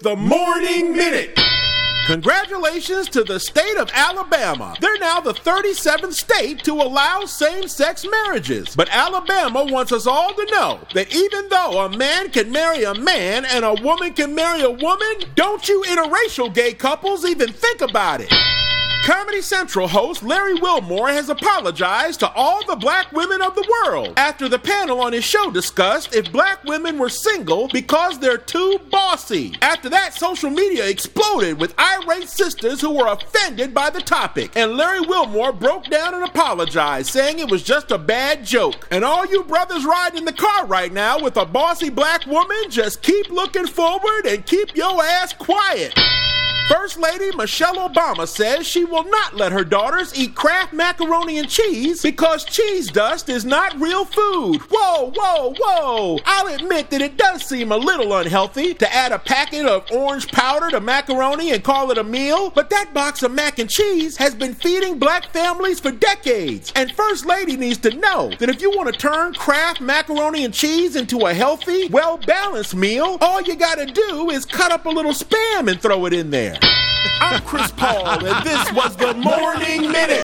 the Morning Minute. Congratulations to the state of Alabama. They're now the 37th state to allow same-sex marriages. But Alabama wants us all to know that even though a man can marry a man and a woman can marry a woman, don't you interracial gay couples even think about it. Comedy Central host Larry Wilmore has apologized to all the black women of the world after the panel on his show discussed if black women were single because they're too bossy. After that, social media exploded with irate sisters who were offended by the topic, and Larry Wilmore broke down and apologized, saying it was just a bad joke. And all you brothers riding in the car right now with a bossy black woman, just keep looking forward and keep your ass quiet. First Lady Michelle Obama says she will not let her daughters eat Kraft macaroni and cheese because cheese dust is not real food. Whoa, whoa, whoa. I'll admit that it does seem a little unhealthy to add a packet of orange powder to macaroni and call it a meal, but that box of mac and cheese has been feeding black families for decades. And First Lady needs to know that if you want to turn Kraft macaroni and cheese into a healthy, well-balanced meal, all you gotta do is cut up a little Spam and throw it in there. I'm Chris Paul, and this was the Morning Minute.